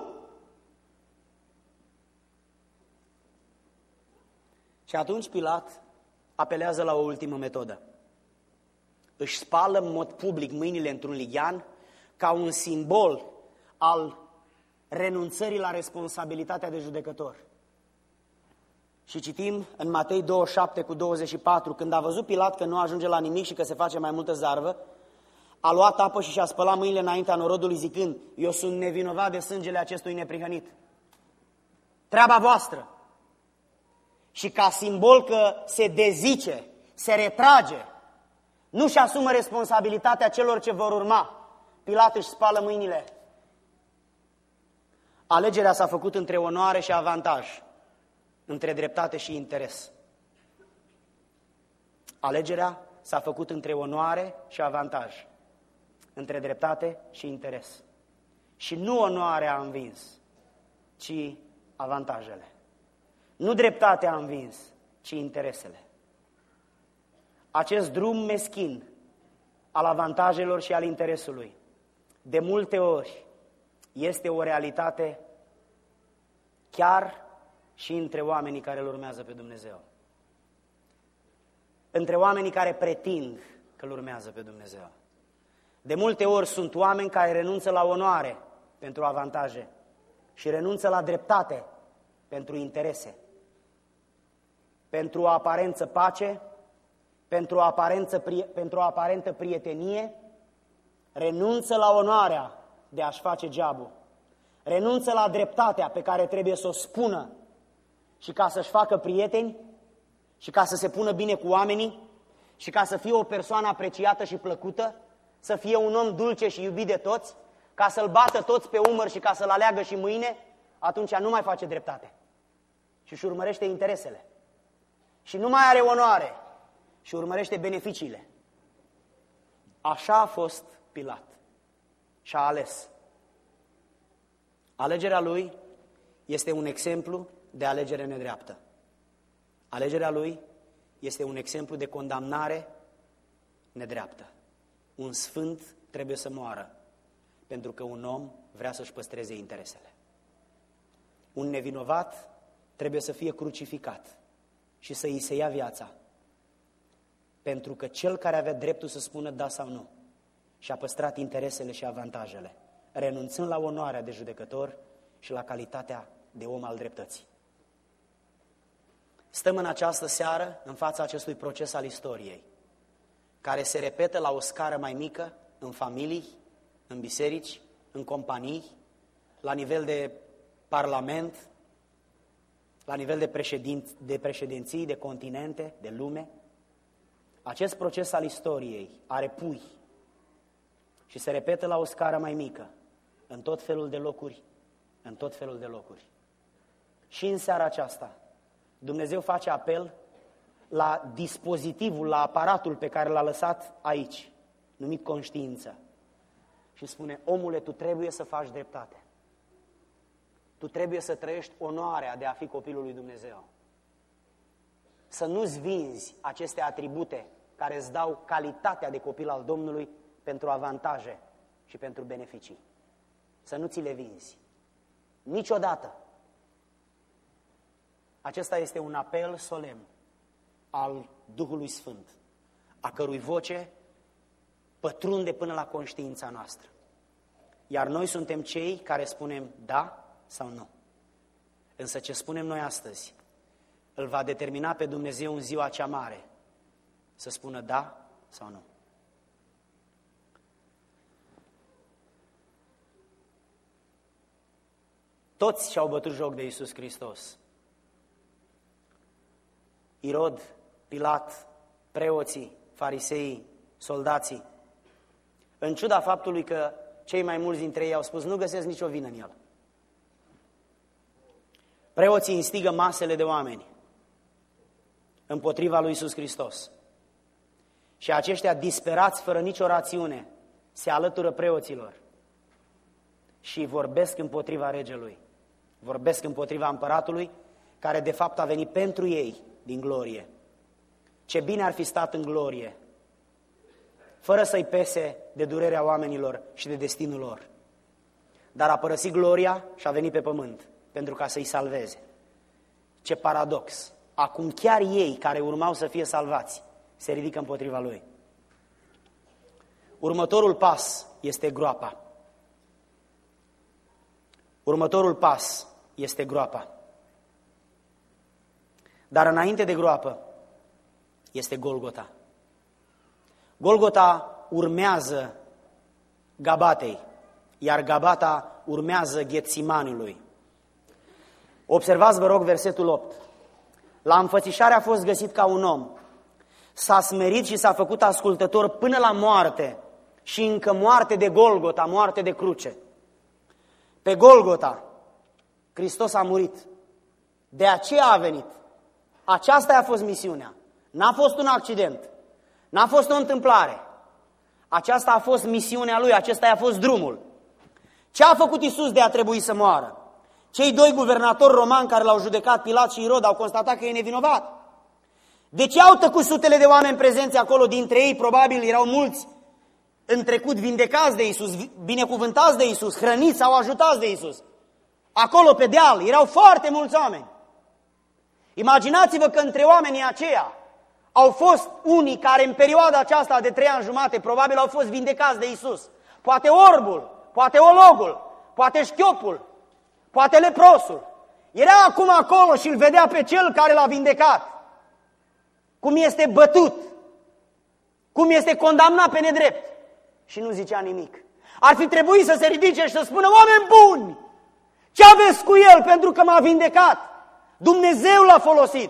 Și atunci Pilat apelează la o ultimă metodă. Își spală în mod public mâinile într-un lighean ca un simbol al renunțării la responsabilitatea de judecător. Și citim în Matei douăzeci și șapte cu douăzeci și patru, când a văzut Pilat că nu ajunge la nimic și că se face mai multă zarvă, a luat apă și și-a spălat mâinile înaintea norodului zicând, eu sunt nevinovat de sângele acestui neprihănit. Treaba voastră. Și ca simbol că se dezice, se retrage, nu-și asumă responsabilitatea celor ce vor urma, Pilat își spală mâinile. Alegerea s-a făcut între onoare și avantaj, între dreptate și interes. Alegerea s-a făcut între onoare și avantaj, între dreptate și interes. Și nu onoarea a învins, ci avantajele. Nu dreptatea a învins, ci interesele. Acest drum meschin al avantajelor și al interesului, de multe ori, este o realitate chiar și între oamenii care îl urmează pe Dumnezeu. Între oamenii care pretind că îl urmează pe Dumnezeu. De multe ori sunt oameni care renunță la onoare pentru avantaje și renunță la dreptate pentru interese, pentru o aparență pace, pentru o, aparență, pentru o aparentă prietenie, renunță la onoarea de a-și face geabul, renunță la dreptatea pe care trebuie să o spună și ca să-și facă prieteni și ca să se pună bine cu oamenii și ca să fie o persoană apreciată și plăcută, să fie un om dulce și iubit de toți, ca să-l bată toți pe umăr și ca să-l aleagă și mâine, atunci nu mai face dreptate și își urmărește interesele. Și nu mai are onoare și urmărește beneficiile. Așa a fost Pilat și a ales. Alegerea lui este un exemplu de alegere nedreaptă. Alegerea lui este un exemplu de condamnare nedreaptă. Un sfânt trebuie să moară, pentru că un om vrea să-și păstreze interesele. Un nevinovat trebuie să fie crucificat și să îi se ia viața, pentru că cel care avea dreptul să spună da sau nu și-a păstrat interesele și avantajele, renunțând la onoarea de judecător și la calitatea de om al dreptății. Stăm în această seară în fața acestui proces al istoriei, care se repetă la o scară mai mică, în familii, în biserici, în companii, la nivel de parlament, la nivel de, președin, de președinții, de continente, de lume. Acest proces al istoriei are pui și se repetă la o scară mai mică, în tot felul de locuri, în tot felul de locuri. Și în seara aceasta, Dumnezeu face apel la dispozitivul, la aparatul pe care l-a lăsat aici, numit conștiință. Și spune, omule, tu trebuie să faci dreptate. Tu trebuie să trăiești onoarea de a fi copilul lui Dumnezeu. Să nu-ți vinzi aceste atribute care îți dau calitatea de copil al Domnului pentru avantaje și pentru beneficii. Să nu ți le vinzi. Niciodată. Acesta este un apel solemn al Duhului Sfânt, a cărui voce pătrunde până la conștiința noastră. Iar noi suntem cei care spunem da sau nu. Însă ce spunem noi astăzi îl va determina pe Dumnezeu în ziua cea mare să spună da sau nu. Toți și-au bătut joc de Iisus Hristos. Irod, Pilat, preoții, fariseii, soldații. În ciuda faptului că cei mai mulți dintre ei au spus nu găsesc nicio vină în el. Preoții instigă masele de oameni împotriva lui Iisus Hristos. Și aceștia disperați, fără nicio rațiune, se alătură preoților și vorbesc împotriva regelui. Vorbesc împotriva împăratului, care de fapt a venit pentru ei din glorie. Ce bine ar fi stat în glorie, fără să-i pese de durerea oamenilor și de destinul lor. Dar a părăsit gloria și a venit pe pământ pentru ca să-i salveze. Ce paradox! Acum chiar ei, care urmau să fie salvați, se ridică împotriva lui. Următorul pas este groapa. Următorul pas este groapa. Dar înainte de groapă este Golgota. Golgota urmează Gabatei, iar Gabata urmează Ghețimanului. Observați, vă rog, versetul opt. La înfățișare a fost găsit ca un om. S-a smerit și s-a făcut ascultător până la moarte și încă moarte de Golgota, moarte de cruce. Pe Golgota, Hristos a murit. De aceea a venit. Aceasta a fost misiunea. N-a fost un accident. N-a fost o întâmplare. Aceasta a fost misiunea lui, acesta a fost drumul. Ce a făcut Iisus de a trebui să moară? Cei doi guvernatori romani care l-au judecat, Pilat și Irod, au constatat că e nevinovat. De ce au tăcut sutele de oameni prezenți acolo? Dintre ei probabil erau mulți în trecut vindecați de Iisus, binecuvântați de Iisus, hrăniți sau ajutați de Iisus. Acolo pe deal erau foarte mulți oameni. Imaginați-vă că între oamenii aceia au fost unii care în perioada aceasta de trei ani jumate probabil au fost vindecați de Iisus. Poate orbul, poate ologul, poate șchiopul, poate leprosul. Era acum acolo și îl vedea pe cel care l-a vindecat. Cum este bătut, cum este condamnat pe nedrept. Și nu zicea nimic. Ar fi trebuit să se ridice și să spună, oameni buni, ce aveți cu el pentru că m-a vindecat? Dumnezeu l-a folosit.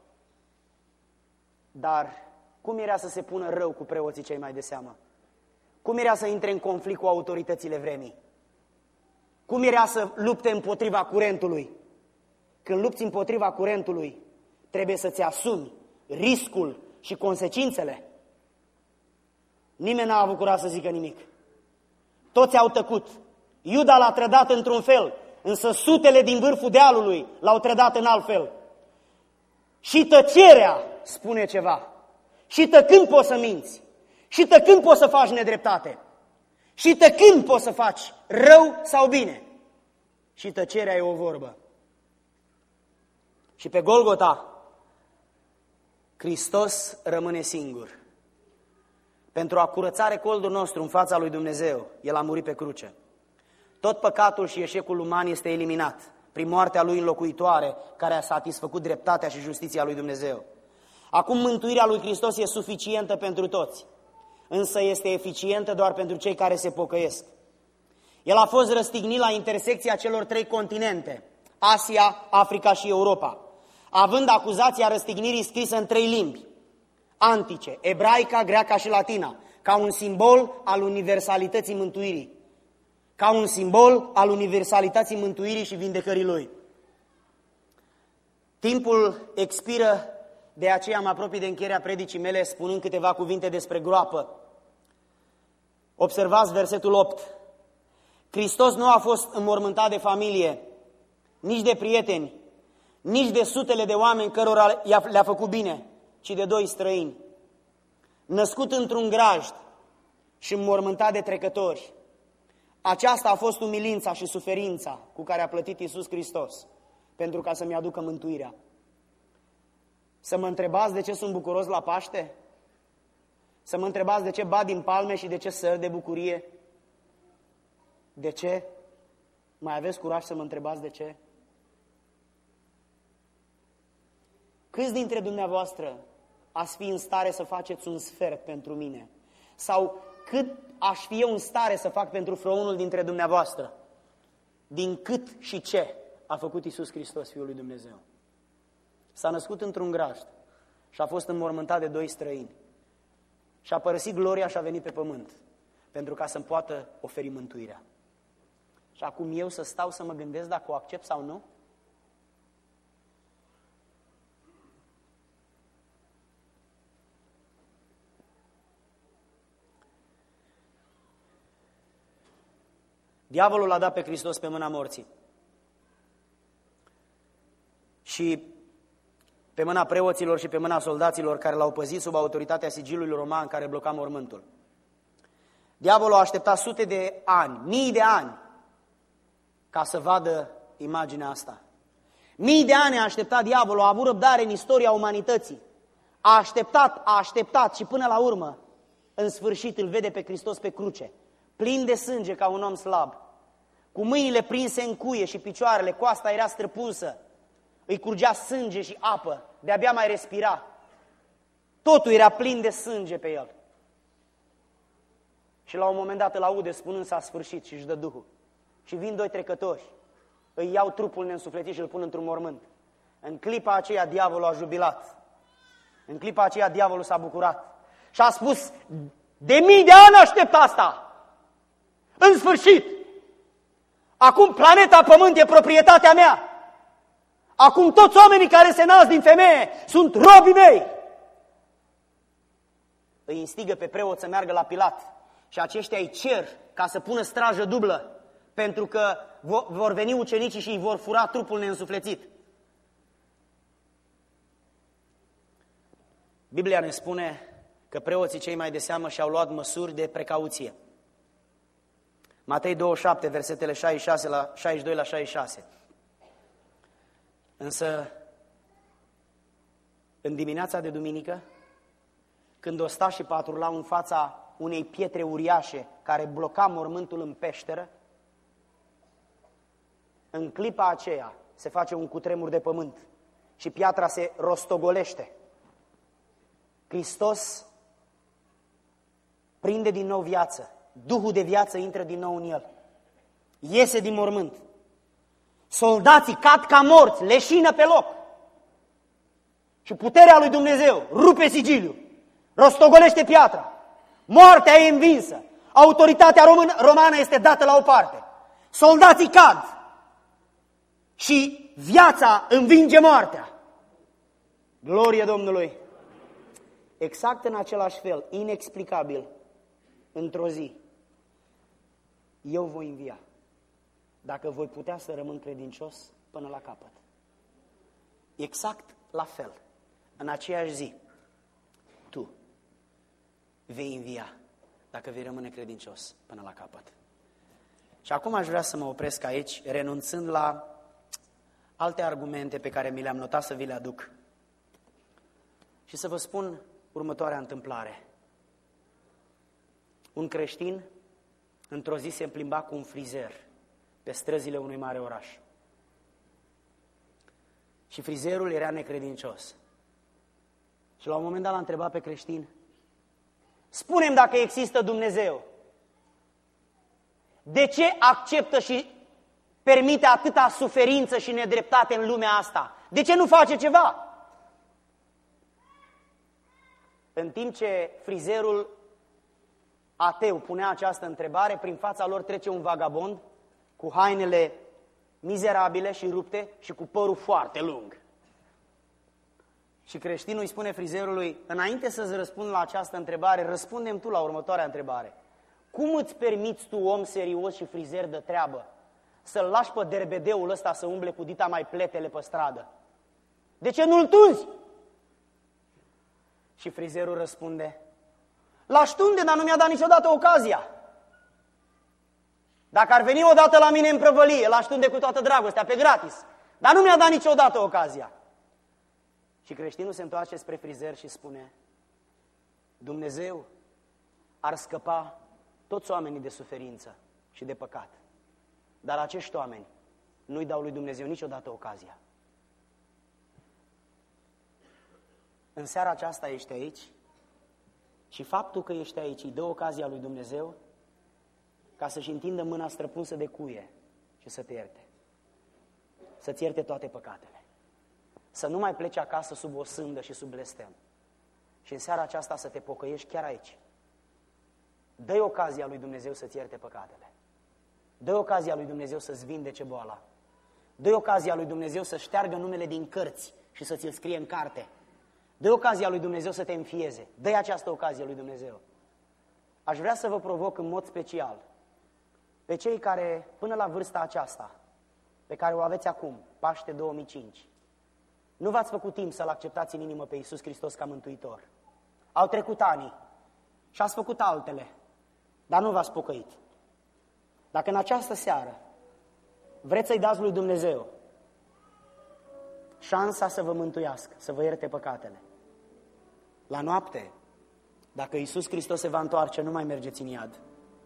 Dar cum era să se pună rău cu preoții cei mai de seamă? Cum era să intre în conflict cu autoritățile vremii? Cum era să lupte împotriva curentului? Când lupți împotriva curentului, trebuie să-ți asumi riscul și consecințele. Nimeni n-a avut curaj să zică nimic. Toți au tăcut. Iuda l-a trădat într-un fel. însă sutele din vârful dealului l-au trădat în alt fel. Și tăcerea spune ceva. Și tăcând poți să minți. Și tăcând poți să faci nedreptate. Și tăcând poți să faci rău sau bine. Și tăcerea e o vorbă. Și pe Golgota, Hristos rămâne singur. Pentru a curăța recoldul nostru în fața lui Dumnezeu, El a murit pe cruce. Tot păcatul și eșecul uman este eliminat prin moartea Lui înlocuitoare, care a satisfăcut dreptatea și justiția lui Dumnezeu. Acum mântuirea lui Hristos e suficientă pentru toți, însă este eficientă doar pentru cei care se pocăiesc. El a fost răstignit la intersecția celor trei continente, Asia, Africa și Europa, având acuzația răstignirii scrisă în trei limbi antice, ebraica, greaca și latina, ca un simbol al universalității mântuirii, ca un simbol al universalității mântuirii și vindecării Lui. Timpul expiră, de aceea mă apropii de încheierea predicii mele spunând câteva cuvinte despre groapă. Observați versetul opt. Hristos nu a fost înmormântat de familie, nici de prieteni, nici de sutele de oameni cărora le-a făcut bine, ci de doi străini. Născut într-un grajd și înmormântat de trecători. Aceasta a fost umilința și suferința cu care a plătit Iisus Hristos pentru ca să-mi aducă mântuirea. Să mă întrebați de ce sunt bucuros la Paște? Să mă întrebați de ce bat din palme și de ce sări de bucurie? De ce? Mai aveți curaj să mă întrebați de ce? Câți dintre dumneavoastră ați fi în stare să faceți un sfert pentru mine? Sau cât aș fi eu în stare să fac pentru vreunul dintre dumneavoastră? Din cât și ce a făcut Iisus Hristos, Fiul lui Dumnezeu? S-a născut într-un grajd și a fost înmormântat de doi străini. Și a părăsit gloria și a venit pe pământ pentru ca să-mi poată oferi mântuirea. Și acum eu să stau să mă gândesc dacă o accept sau nu? Diavolul l-a dat pe Hristos pe mâna morții și pe mâna preoților și pe mâna soldaților care l-au păzit sub autoritatea sigilului roman care bloca mormântul. Diavolul a așteptat sute de ani, mii de ani, ca să vadă imaginea asta. Mii de ani a așteptat diavolul, a avut răbdare în istoria umanității. A așteptat, a așteptat și până la urmă, în sfârșit îl vede pe Hristos pe cruce, plin de sânge ca un om slab, cu mâinile prinse în cuie și picioarele, coasta era străpunsă, îi curgea sânge și apă, de-abia mai respira. Totul era plin de sânge pe el. Și la un moment dat îl aude spunând s-a sfârșit și își dă Duhul. Și vin doi trecători, îi iau trupul neînsuflețit și îl pun într-un mormânt. În clipa aceea diavolul a jubilat. În clipa aceea diavolul s-a bucurat. Și a spus, de mii de ani aștept asta. În sfârșit. Acum planeta Pământ e proprietatea mea. Acum toți oamenii care se nasc din femeie sunt robii mei. Îi instigă pe preot să meargă la Pilat și aceștia îi cer ca să pună strajă dublă, pentru că vor veni ucenicii și îi vor fura trupul neînsuflețit. Biblia ne spune că preoții cei mai de seamă și-au luat măsuri de precauție. Matei douăzeci și șapte, versetele șaizeci și șase la șaizeci și doi la șaizeci și șase. Însă, în dimineața de duminică, când o sta și patrula în fața unei pietre uriașe care bloca mormântul în peșteră, în clipa aceea se face un cutremur de pământ și piatra se rostogolește. Hristos prinde din nou viață, Duhul de viață intră din nou în el, iese din mormânt. Soldații cad ca morți, leșină pe loc. Și puterea lui Dumnezeu rupe sigiliul, rostogolește piatra. Moartea e învinsă. Autoritatea română, romană este dată la o parte. Soldații cad și viața învinge moartea. Glorie Domnului! Exact în același fel, inexplicabil, într-o zi, eu voi învia. dacă voi putea să rămân credincios până la capăt. Exact la fel, în aceeași zi, tu vei învia dacă vei rămâne credincios până la capăt. Și acum aș vrea să mă opresc aici, renunțând la alte argumente pe care mi le-am notat să vi le aduc. Și să vă spun următoarea întâmplare. Un creștin, într-o zi, se plimba cu un frizer pe străzile unui mare oraș. Și frizerul era necredincios. Și la un moment dat l-a întrebat pe creștin: spune-mi dacă există Dumnezeu. De ce acceptă și permite atâta suferință și nedreptate în lumea asta? De ce nu face ceva? În timp ce frizerul ateu punea această întrebare, prin fața lor trece un vagabond cu hainele mizerabile și rupte și cu părul foarte lung. Și creștinul îi spune frizerului: înainte să-ți răspund la această întrebare, răspundem tu la următoarea întrebare. Cum îți permiți tu, om serios și frizer de treabă, să-l lași pe derbedeul ăsta să umble cu dita mai pletele pe stradă? De ce nu-l tunzi? Și frizerul răspunde: l-aș tunde, dar nu mi-a dat niciodată ocazia. Dacă ar veni odată la mine în prăvălie, l-aș tunde cu toată dragostea, pe gratis, dar nu mi-a dat niciodată ocazia. Și creștinul se întoarce spre frizer și spune: Dumnezeu ar scăpa toți oamenii de suferință și de păcat, dar acești oameni nu-i dau lui Dumnezeu niciodată ocazia. În seara aceasta ești aici și faptul că ești aici îi dă ocazia lui Dumnezeu ca să-și întindă mâna străpunsă de cuie și să te ierte. Să-ți ierte toate păcatele. Să nu mai pleci acasă sub o sândă și sub blestem. Și în seara aceasta să te pocăiești chiar aici. Dă-i ocazia lui Dumnezeu să-ți ierte păcatele. Dă-i ocazia lui Dumnezeu să-ți vindece boala. Dă-i ocazia lui Dumnezeu să șteargă numele din cărți și să ți-l scrie în carte. Dă-i ocazia lui Dumnezeu să te înfieze. Dă-i această ocazie lui Dumnezeu. Aș vrea să vă provoc în mod special pe cei care, până la vârsta aceasta, pe care o aveți acum, Paște două mii cinci, nu v-ați făcut timp să-L acceptați în inimă pe Iisus Hristos ca Mântuitor. Au trecut ani și ați făcut altele, dar nu v-ați pocăit. Dacă în această seară vreți să-i dați lui Dumnezeu șansa să vă mântuiască, să vă ierte păcatele, la noapte, dacă Iisus Hristos se va întoarce, nu mai mergeți în iad,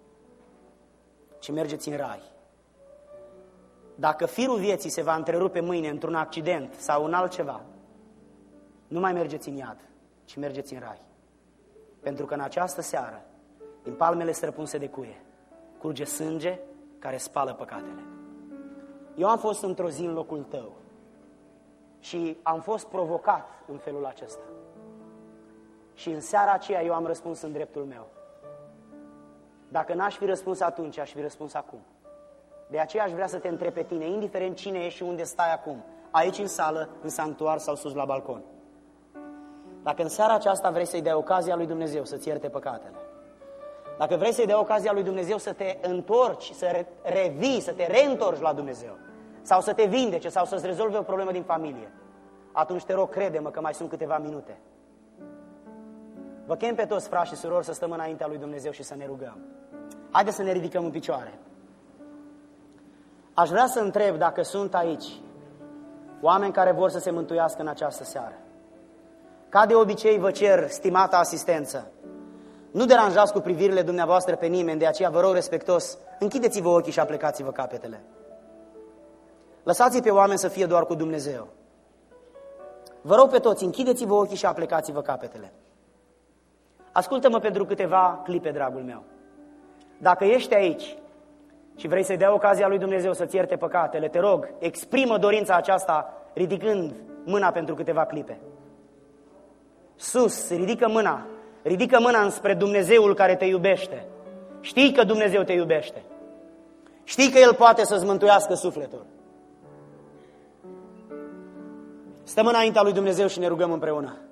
ci mergeți în rai. Dacă firul vieții se va întrerupe mâine într-un accident sau în altceva, nu mai mergeți în iad, ci mergeți în rai. Pentru că în această seară, din palmele străpunse de cuie, curge sânge care spală păcatele. Eu am fost într-o zi în locul tău și am fost provocat în felul acesta. Și în seara aceea eu am răspuns în dreptul meu. Dacă n-aș fi răspuns atunci, aș fi răspuns acum. De aceea aș vrea să te întreb pe tine, indiferent cine ești și unde stai acum, aici în sală, în sanctuar sau sus la balcon. Dacă în seara aceasta vrei să-i dai ocazia lui Dumnezeu să-ți ierte păcatele, dacă vrei să-i dai ocazia lui Dumnezeu să te întorci, să revii, să te reîntorci la Dumnezeu, sau să te vindece, sau să-ți rezolve o problemă din familie, atunci te rog, crede-mă că mai sunt câteva minute. Vă chem pe toți, frați și surori, să stăm înaintea lui Dumnezeu și să ne rugăm. Haideți să ne ridicăm în picioare. Aș vrea să întreb dacă sunt aici oameni care vor să se mântuiască în această seară. Ca de obicei vă cer, stimată asistență, nu deranjați cu privirile dumneavoastră pe nimeni, de aceea vă rog respectos, închideți-vă ochii și aplecați-vă capetele. Lăsați-i pe oameni să fie doar cu Dumnezeu. Vă rog pe toți, închideți-vă ochii și aplecați-vă capetele. Ascultă-mă pentru câteva clipe, dragul meu. Dacă ești aici și vrei să-i dea ocazia lui Dumnezeu să-ți ierte păcatele, te rog, exprimă dorința aceasta ridicând mâna pentru câteva clipe. Sus, ridică mâna, ridică mâna înspre Dumnezeul care te iubește. Știi că Dumnezeu te iubește. Știi că El poate să-ți mântuiască sufletul. Stăm înaintea lui Dumnezeu și ne rugăm împreună.